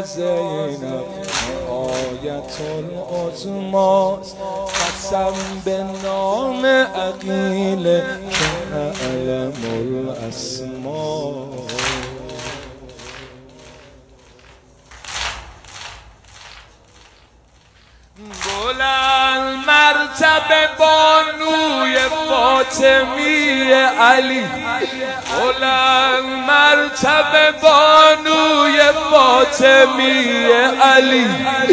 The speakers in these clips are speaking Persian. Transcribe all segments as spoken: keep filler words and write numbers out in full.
زینب آیت العظما، قسم به نام عقیل که اعلم الاسما. بلند مرتبه بانوی فاطمی علی، بلند مرتبه بانوی فاطمی علی،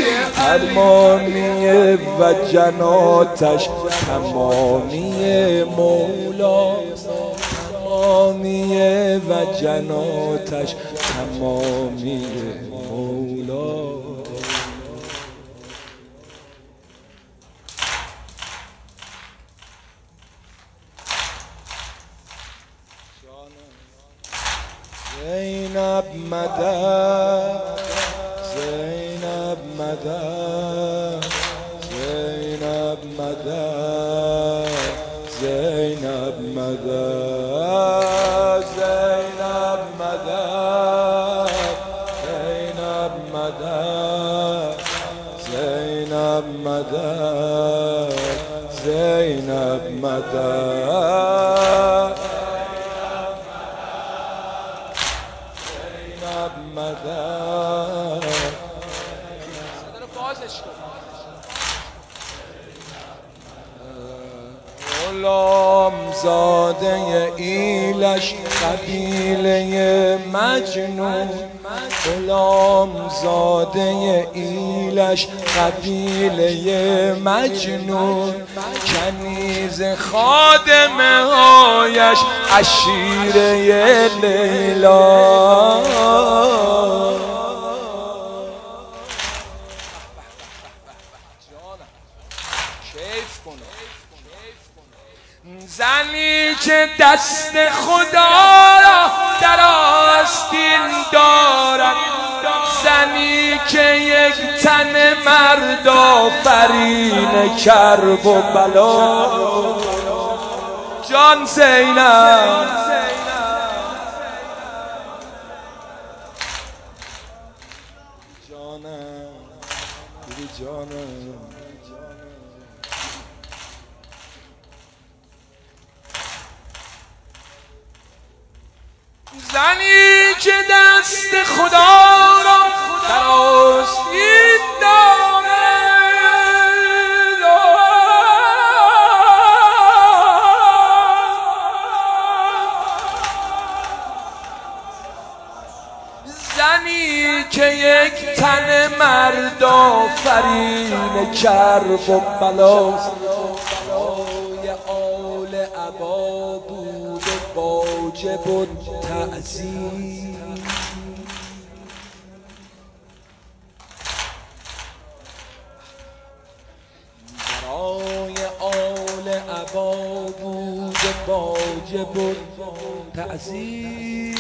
ارمانی و جناتش تمامی مولا، تمامی و جناتش تمامی مولا. زینب مدد، زینب مدد، زینب مدد، زینب مدد، زینب مدد، زینب مدد، زینب مدد، زینب مدد، مدد. غلام زاده ایلش قبیله مجنون، غلام زاده ایلش قبیله مجنون، کنیز خادمه هایش عشیره لیلا. زنی که دست خدا را در آستین دارد، زنی که یک تن مرد آفرین کرب و بلا. جان زینب، جانم بیبی جانم، زنی که دست خدا را در آستین دارد، زنی که یک تن مرد آفرین کرب و بلاست. برای آل عبا بوده واجب التعظیم، برای آل عبا بوده واجب التعظیم.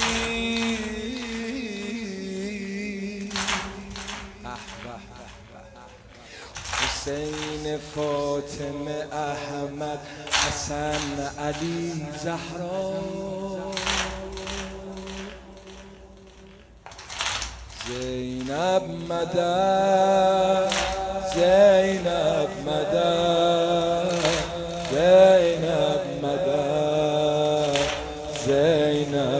حسین، فاطمه، احمد، حسن، علی، زهرا، زینب مدد، زینب مدد، زینب مدد، زینب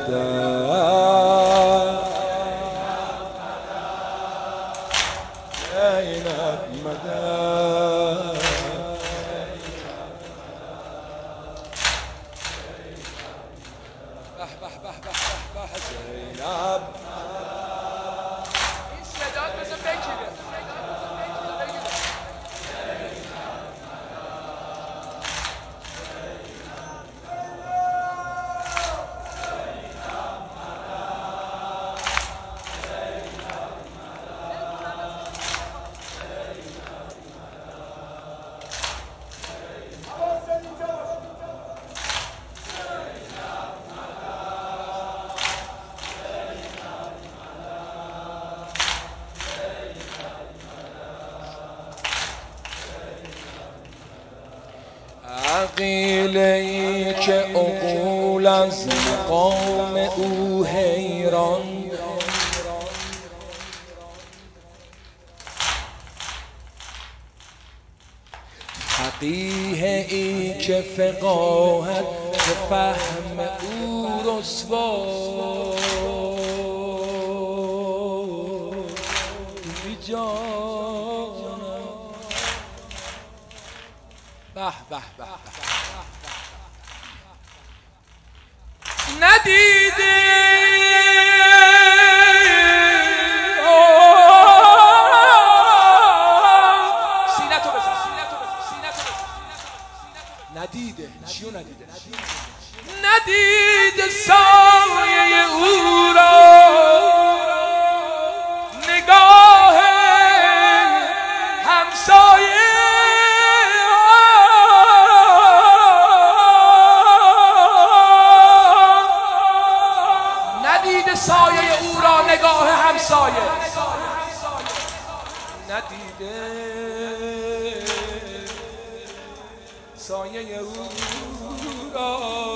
مدد، زینب مدد. به به به به به زینب. این صدا بزن بگیره. عقیله‌ای که عقول از مقام او حیران، فقیه ای که فقاهت به فهم او رسوا بی جانم. به به به ندیده سینتو بزن ندیده چیو ندیده ندیده سایه او را نگاه همسایه ندیده سایه او را نگاه همسایه ندیده سایه او را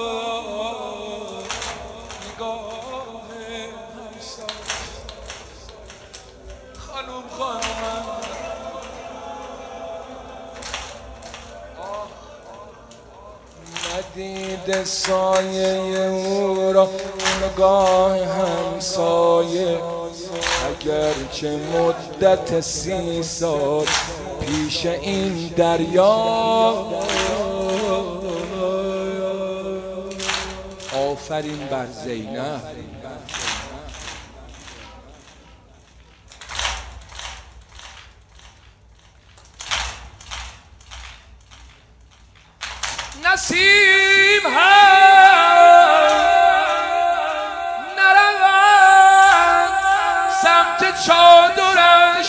نگاه همسایه. خانوم خانوم ندیده سایه او را نگاه همسایه اگرچه مدت سی سال پیش این دریا آفرین بر زینب نسیم هم نرود سمت چادرش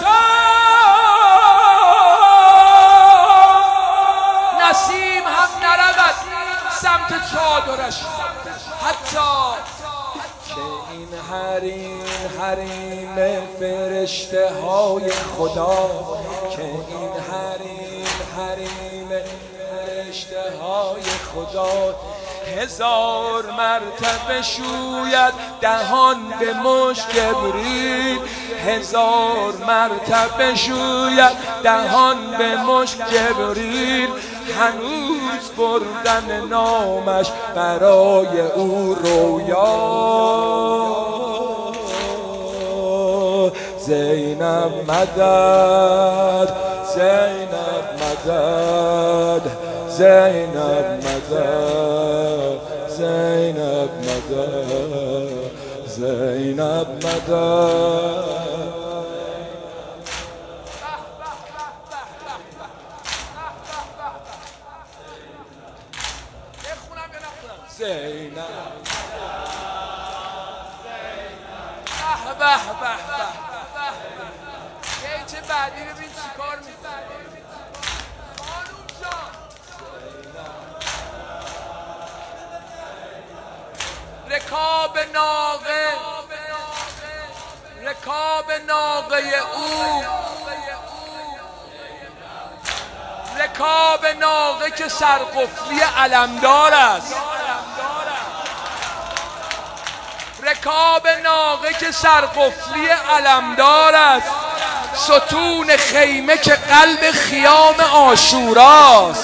نسیم هم نرود سمت چادرش حتی که این حریم حریم فرشته های خدا که این حریم حریم فرشته های خدا هزار مرتبه شوید دهان به مشت جبریل هزار مرتبه شوید دهان به مشت جبریل هنوز بردن نامش برای او رویا زینب مدد زینب مدد زینب مدد زینب مدد زینب مدد زینب به به به چه بعدی ببین چیکار می‌کنه خانوم جان رکاب ناقه رکاب ناقه او رکاب ناقه که سرقفلی علمدار است رکاب ناقه که سرقفلی علمدار است ستون خیمه که قلب خیام عاشوراست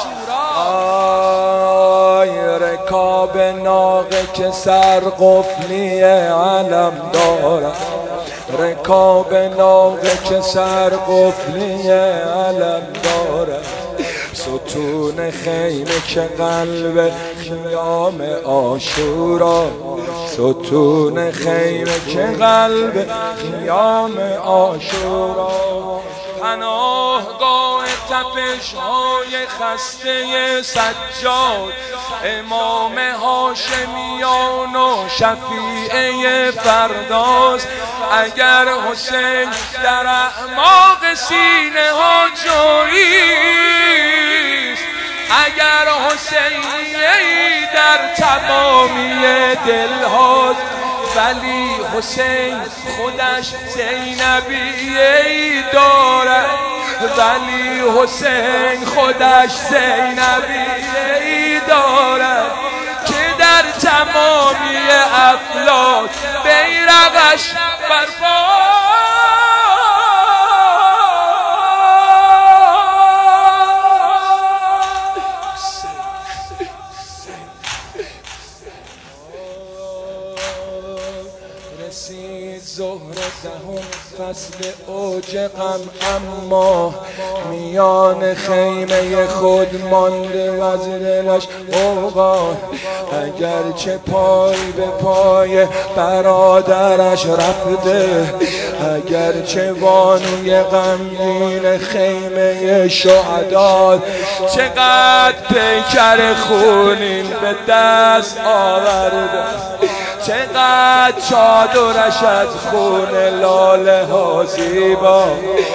آی رکاب ناقه که سرقفلی علمدار است رکاب ناقه که سرقفلی علمدار است ستون خیمه که قلب خیام عاشورا ستون خیمه که قلب خیام عاشورا پناهگاه تپش های خسته سجاد امام هاشمیان و شفیع فرداست اگر حسین در اعماق سینه ها جاییست اگر حسین در تمامی دل هاست ولی حسین خودش زینبی دارد ولی حسین خودش زینبی دارد که در تمامی افلاک بیرقش برپا رسید ظهر دهم فصل اوج غم، اما میان خیمه خود مانده و از دلش غوغا. اگرچه پای به پای برادرش رفته، اگرچه بانوی غمگین خیمه شهدا، چقدر پیکر خونین به دست آورده، چقدر چادرش از خون لاله ها زیبا.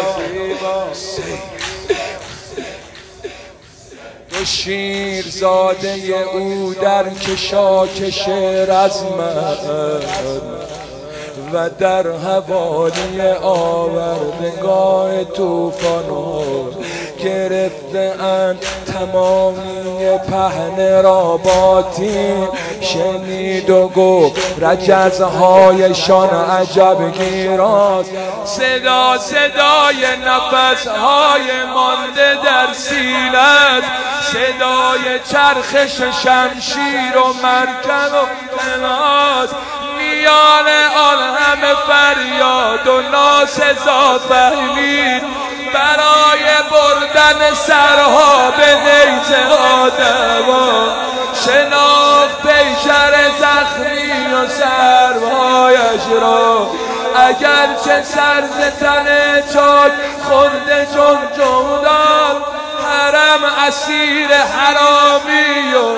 دو شیرزاده او در کشاکش رزمند و در حوالی آوردگاه توفان ها گرفته اند تمامی پهن را باطین. شنید و گفت رجزهایشان عجب گیراست، صدا صدای نفسهای مانده در سینه، صدای چرخش شمشیر و مرکب و قناز. میان آن همه فریاد و ناسزا فهمید برای بردن سرها به نیزه ها دوا. شناخت پیکر زخمی و سرهایش را، اگرچه سر ز تن چاک خورده چون جمدان. حرم اسیر حرامی و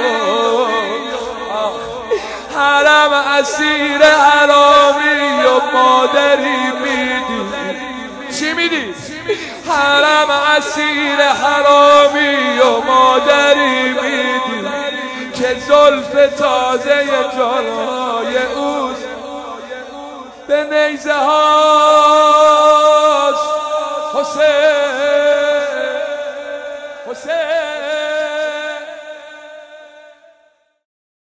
حرم اسیر حرامی و مادری میدی. چی میدی؟ حرم اسیر حرامی و مادری میدی که زلف تازه جانهای اوست به نیزه هاست. حسین حسین